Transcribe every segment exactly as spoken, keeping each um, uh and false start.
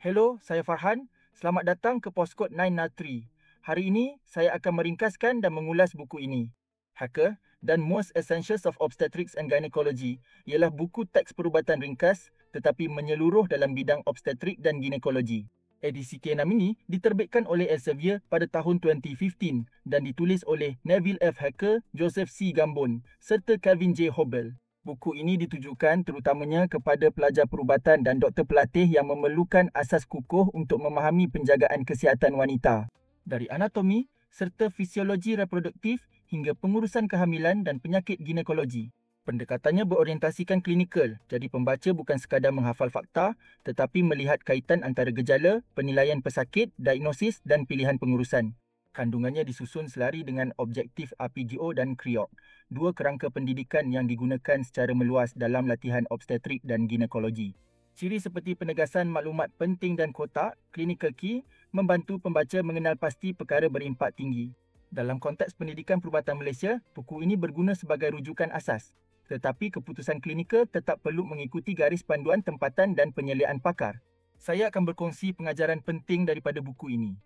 Hello, saya Farhan. Selamat datang ke Poskod sembilan Natri. Hari ini, saya akan meringkaskan dan mengulas buku ini. Hacker dan Most Essentials of Obstetrics and Gynecology ialah buku teks perubatan ringkas tetapi menyeluruh dalam bidang obstetrik dan ginekologi. Edisi K enam ini diterbitkan oleh Elsevier pada tahun dua ribu lima belas dan ditulis oleh Neville F. Hacker, Joseph C. Gambon serta Calvin J. Hobel. Buku ini ditujukan terutamanya kepada pelajar perubatan dan doktor pelatih yang memerlukan asas kukuh untuk memahami penjagaan kesihatan wanita. Dari anatomi serta fisiologi reproduktif hingga pengurusan kehamilan dan penyakit ginekologi. Pendekatannya berorientasikan klinikal, jadi pembaca bukan sekadar menghafal fakta tetapi melihat kaitan antara gejala, penilaian pesakit, diagnosis dan pilihan pengurusan. Kandungannya disusun selari dengan objektif R P G O dan C R I O C, dua kerangka pendidikan yang digunakan secara meluas dalam latihan obstetrik dan ginekologi. Ciri seperti penegasan maklumat penting dan kotak, clinical key, membantu pembaca mengenal pasti perkara berimpak tinggi. Dalam konteks pendidikan perubatan Malaysia, buku ini berguna sebagai rujukan asas. Tetapi keputusan klinikal tetap perlu mengikuti garis panduan tempatan dan penyeliaan pakar. Saya akan berkongsi pengajaran penting daripada buku ini.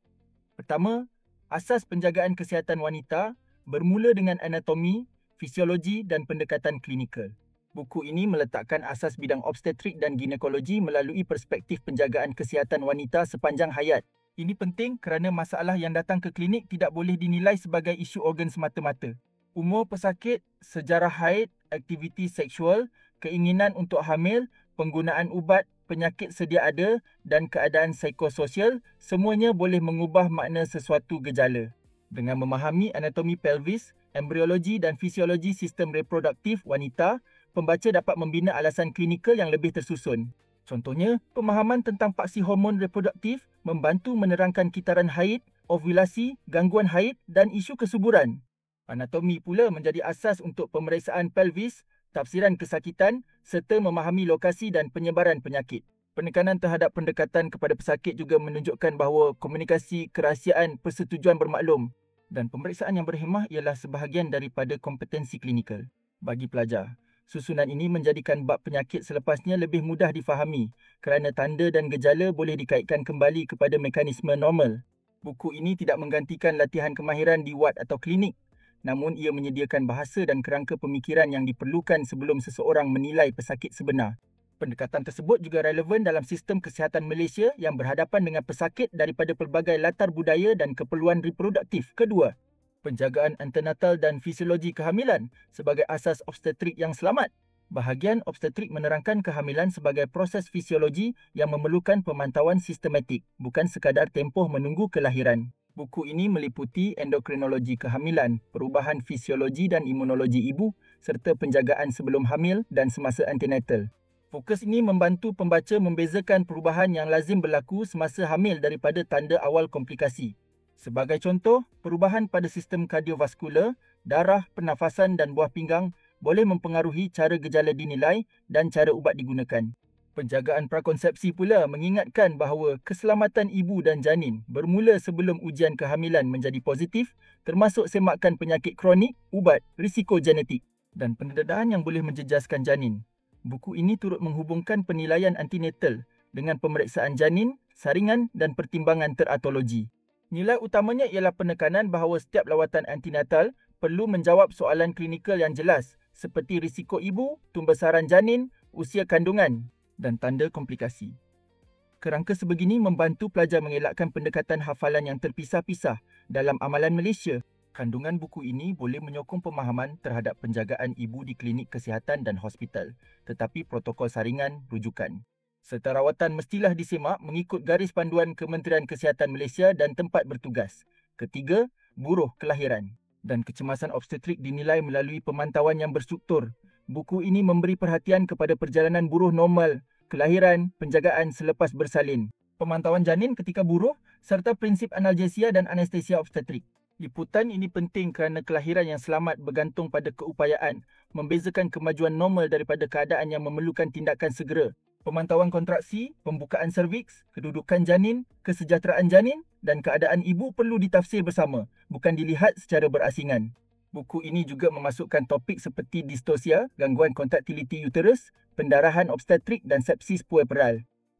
Pertama, asas penjagaan kesihatan wanita bermula dengan anatomi, fisiologi dan pendekatan klinikal. Buku ini meletakkan asas bidang obstetrik dan ginekologi melalui perspektif penjagaan kesihatan wanita sepanjang hayat. Ini penting kerana masalah yang datang ke klinik tidak boleh dinilai sebagai isu organ semata-mata. Umur pesakit, sejarah haid, aktiviti seksual, keinginan untuk hamil, penggunaan ubat, penyakit sedia ada dan keadaan psikososial semuanya boleh mengubah makna sesuatu gejala. Dengan memahami anatomi pelvis, embriologi dan fisiologi sistem reproduktif wanita, pembaca dapat membina alasan klinikal yang lebih tersusun. Contohnya, pemahaman tentang paksi hormon reproduktif membantu menerangkan kitaran haid, ovulasi, gangguan haid dan isu kesuburan. Anatomi pula menjadi asas untuk pemeriksaan pelvis, tafsiran kesakitan serta memahami lokasi dan penyebaran penyakit. Penekanan terhadap pendekatan kepada pesakit juga menunjukkan bahawa komunikasi kerahsiaan persetujuan bermaklum dan pemeriksaan yang berhemah ialah sebahagian daripada kompetensi klinikal. Bagi pelajar, susunan ini menjadikan bab penyakit selepasnya lebih mudah difahami kerana tanda dan gejala boleh dikaitkan kembali kepada mekanisme normal. Buku ini tidak menggantikan latihan kemahiran di wad atau klinik, namun ia menyediakan bahasa dan kerangka pemikiran yang diperlukan sebelum seseorang menilai pesakit sebenar. Pendekatan tersebut juga relevan dalam sistem kesihatan Malaysia yang berhadapan dengan pesakit daripada pelbagai latar budaya dan keperluan reproduktif. Kedua, penjagaan antenatal dan fisiologi kehamilan sebagai asas obstetrik yang selamat. Bahagian obstetrik menerangkan kehamilan sebagai proses fisiologi yang memerlukan pemantauan sistematik, bukan sekadar tempoh menunggu kelahiran. Buku ini meliputi endokrinologi kehamilan, perubahan fisiologi dan imunologi ibu, serta penjagaan sebelum hamil dan semasa antenatal. Fokus ini membantu pembaca membezakan perubahan yang lazim berlaku semasa hamil daripada tanda awal komplikasi. Sebagai contoh, perubahan pada sistem kardiovaskular, darah, pernafasan dan buah pinggang boleh mempengaruhi cara gejala dinilai dan cara ubat digunakan. Penjagaan prakonsepsi pula mengingatkan bahawa keselamatan ibu dan janin bermula sebelum ujian kehamilan menjadi positif, termasuk semakan penyakit kronik, ubat, risiko genetik dan pendedahan yang boleh menjejaskan janin. Buku ini turut menghubungkan penilaian antenatal dengan pemeriksaan janin, saringan dan pertimbangan teratologi. Nilai utamanya ialah penekanan bahawa setiap lawatan antenatal perlu menjawab soalan klinikal yang jelas seperti risiko ibu, tumbesaran janin, usia kandungan dan tanda komplikasi. Kerangka sebegini membantu pelajar mengelakkan pendekatan hafalan yang terpisah-pisah dalam amalan Malaysia. Kandungan buku ini boleh menyokong pemahaman terhadap penjagaan ibu di klinik kesihatan dan hospital, tetapi protokol saringan rujukan. Serta rawatan mestilah disemak mengikut garis panduan Kementerian Kesihatan Malaysia dan tempat bertugas. Ketiga, buruh kelahiran dan kecemasan obstetrik dinilai melalui pemantauan yang berstruktur. Buku ini memberi perhatian kepada perjalanan buruh normal, kelahiran, penjagaan selepas bersalin, pemantauan janin ketika buruh serta prinsip analgesia dan anestesia obstetrik. Liputan ini penting kerana kelahiran yang selamat bergantung pada keupayaan membezakan kemajuan normal daripada keadaan yang memerlukan tindakan segera. Pemantauan kontraksi, pembukaan serviks, kedudukan janin, kesejahteraan janin dan keadaan ibu perlu ditafsir bersama, bukan dilihat secara berasingan. Buku ini juga memasukkan topik seperti distosia, gangguan kontraktiliti uterus, pendarahan obstetrik dan sepsis puerperal.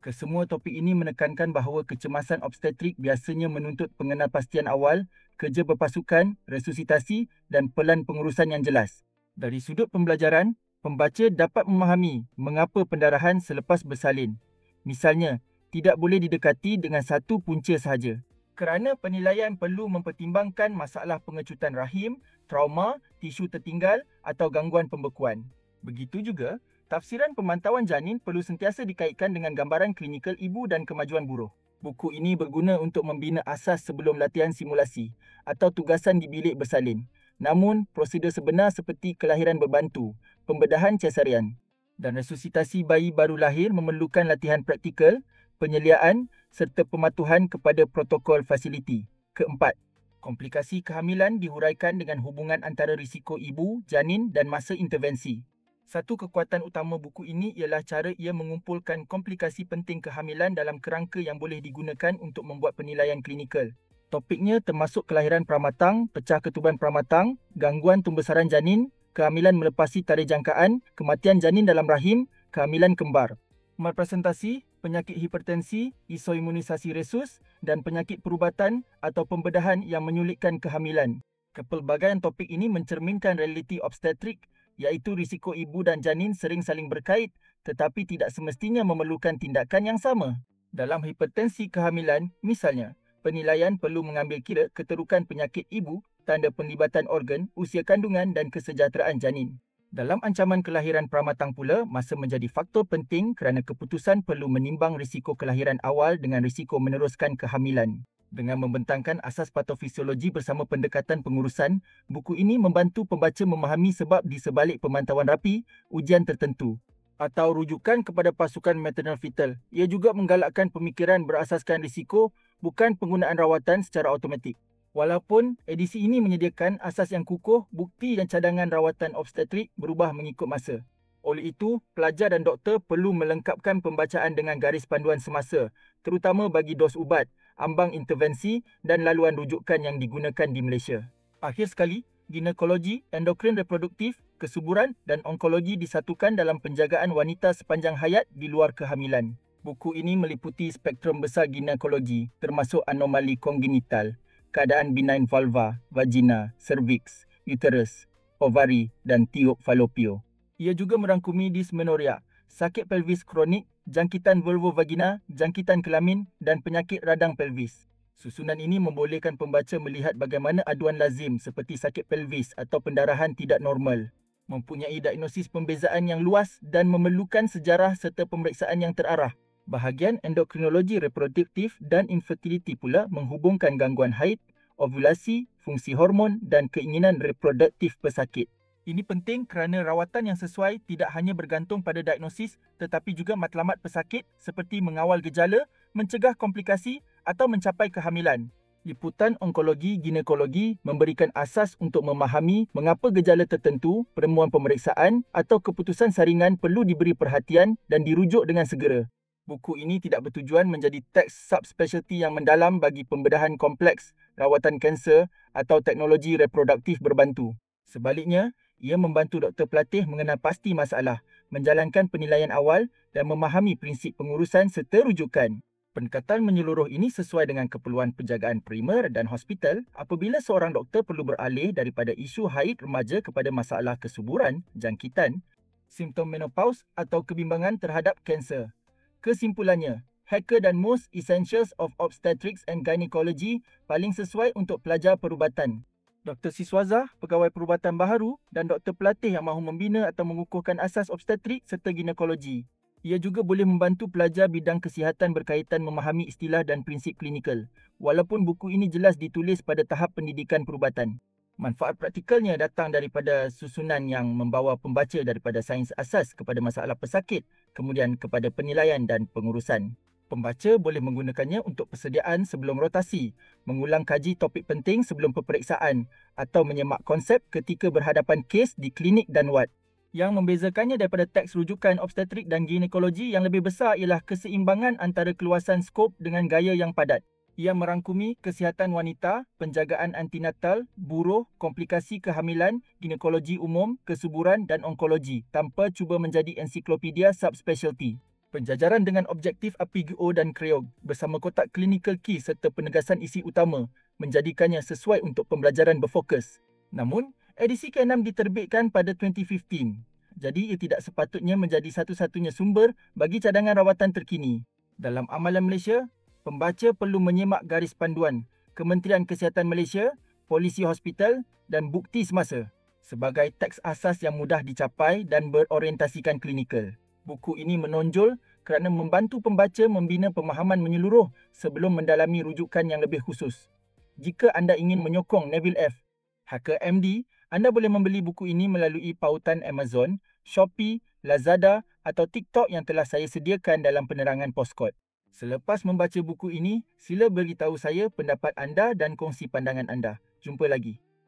Kesemua topik ini menekankan bahawa kecemasan obstetrik biasanya menuntut pengenalpastian awal, kerja berpasukan, resusitasi dan pelan pengurusan yang jelas. Dari sudut pembelajaran, pembaca dapat memahami mengapa pendarahan selepas bersalin. Misalnya, tidak boleh didekati dengan satu punca sahaja. Kerana penilaian perlu mempertimbangkan masalah pengecutan rahim, trauma, tisu tertinggal atau gangguan pembekuan. Begitu juga, tafsiran pemantauan janin perlu sentiasa dikaitkan dengan gambaran klinikal ibu dan kemajuan buruh. Buku ini berguna untuk membina asas sebelum latihan simulasi atau tugasan di bilik bersalin. Namun, prosedur sebenar seperti kelahiran berbantu, pembedahan cesarian dan resusitasi bayi baru lahir memerlukan latihan praktikal, penyeliaan serta pematuhan kepada protokol fasiliti. Keempat, komplikasi kehamilan dihuraikan dengan hubungan antara risiko ibu, janin dan masa intervensi. Satu kekuatan utama buku ini ialah cara ia mengumpulkan komplikasi penting kehamilan dalam kerangka yang boleh digunakan untuk membuat penilaian klinikal. Topiknya termasuk kelahiran pramatang, pecah ketuban pramatang, gangguan pembesaran janin, kehamilan melepasi tarikh jangkaan, kematian janin dalam rahim, kehamilan kembar, malpresentasi, penyakit hipertensi, isoimunisasi resus dan penyakit perubatan atau pembedahan yang menyulitkan kehamilan. Kepelbagaian topik ini mencerminkan realiti obstetrik, iaitu risiko ibu dan janin sering saling berkait tetapi tidak semestinya memerlukan tindakan yang sama. Dalam hipertensi kehamilan, misalnya, penilaian perlu mengambil kira keterukan penyakit ibu, tanda penlibatan organ, usia kandungan dan kesejahteraan janin. Dalam ancaman kelahiran pramatang pula, masa menjadi faktor penting kerana keputusan perlu menimbang risiko kelahiran awal dengan risiko meneruskan kehamilan. Dengan membentangkan asas patofisiologi bersama pendekatan pengurusan, buku ini membantu pembaca memahami sebab di sebalik pemantauan rapi, ujian tertentu atau rujukan kepada pasukan maternal fetal. Ia juga menggalakkan pemikiran berasaskan risiko, bukan penggunaan rawatan secara automatik. Walaupun edisi ini menyediakan asas yang kukuh, bukti dan cadangan rawatan obstetrik berubah mengikut masa. Oleh itu, pelajar dan doktor perlu melengkapkan pembacaan dengan garis panduan semasa, terutama bagi dos ubat, ambang intervensi dan laluan rujukan yang digunakan di Malaysia. Akhir sekali, ginekologi, endokrin reproduktif, kesuburan dan onkologi disatukan dalam penjagaan wanita sepanjang hayat di luar kehamilan. Buku ini meliputi spektrum besar ginekologi, termasuk anomali kongenital, keadaan benign vulva, vagina, cervix, uterus, ovari dan tiub falopio. Ia juga merangkumi dysmenorrhea, sakit pelvis kronik, jangkitan vulvovagina, jangkitan kelamin dan penyakit radang pelvis. Susunan ini membolehkan pembaca melihat bagaimana aduan lazim seperti sakit pelvis atau pendarahan tidak normal, mempunyai diagnosis pembezaan yang luas dan memerlukan sejarah serta pemeriksaan yang terarah. Bahagian endokrinologi reproduktif dan infertility pula menghubungkan gangguan haid, ovulasi, fungsi hormon dan keinginan reproduktif pesakit. Ini penting kerana rawatan yang sesuai tidak hanya bergantung pada diagnosis tetapi juga matlamat pesakit seperti mengawal gejala, mencegah komplikasi atau mencapai kehamilan. Liputan onkologi ginekologi memberikan asas untuk memahami mengapa gejala tertentu, pertemuan pemeriksaan atau keputusan saringan perlu diberi perhatian dan dirujuk dengan segera. Buku ini tidak bertujuan menjadi teks subspecialty yang mendalam bagi pembedahan kompleks, rawatan kanser atau teknologi reproduktif berbantu. Sebaliknya, ia membantu doktor pelatih mengenal pasti masalah, menjalankan penilaian awal dan memahami prinsip pengurusan serta rujukan. Pendekatan menyeluruh ini sesuai dengan keperluan penjagaan primer dan hospital apabila seorang doktor perlu beralih daripada isu haid remaja kepada masalah kesuburan, jangkitan, simptom menopause atau kebimbangan terhadap kanser. Kesimpulannya, Hacker dan Most Essentials of Obstetrics and Gynecology paling sesuai untuk pelajar perubatan. Doktor Siswaza, pegawai perubatan baharu dan doktor pelatih yang mahu membina atau mengukuhkan asas obstetrik serta ginekologi. Ia juga boleh membantu pelajar bidang kesihatan berkaitan memahami istilah dan prinsip klinikal, walaupun buku ini jelas ditulis pada tahap pendidikan perubatan. Manfaat praktikalnya datang daripada susunan yang membawa pembaca daripada sains asas kepada masalah pesakit, kemudian kepada penilaian dan pengurusan. Pembaca boleh menggunakannya untuk persediaan sebelum rotasi, mengulang kaji topik penting sebelum peperiksaan atau menyemak konsep ketika berhadapan kes di klinik dan wad. Yang membezakannya daripada teks rujukan obstetrik dan ginekologi yang lebih besar ialah keseimbangan antara keluasan skop dengan gaya yang padat. Ia merangkumi kesihatan wanita, penjagaan antinatal, buruh, komplikasi kehamilan, ginekologi umum, kesuburan dan onkologi tanpa cuba menjadi ensiklopedia subspecialty. Penjajaran dengan objektif A P I G O dan C R E O G bersama kotak clinical key serta penegasan isi utama menjadikannya sesuai untuk pembelajaran berfokus. Namun, edisi ke enam diterbitkan pada dua ribu lima belas. Jadi, ia tidak sepatutnya menjadi satu-satunya sumber bagi cadangan rawatan terkini. Dalam amalan Malaysia, pembaca perlu menyemak garis panduan Kementerian Kesihatan Malaysia, polisi hospital dan bukti semasa sebagai teks asas yang mudah dicapai dan berorientasikan klinikal. Buku ini menonjol kerana membantu pembaca membina pemahaman menyeluruh sebelum mendalami rujukan yang lebih khusus. Jika anda ingin menyokong Neville F. Hacker M D, anda boleh membeli buku ini melalui pautan Amazon, Shopee, Lazada atau TikTok yang telah saya sediakan dalam penerangan Postkod. Selepas membaca buku ini, sila beritahu saya pendapat anda dan kongsi pandangan anda. Jumpa lagi.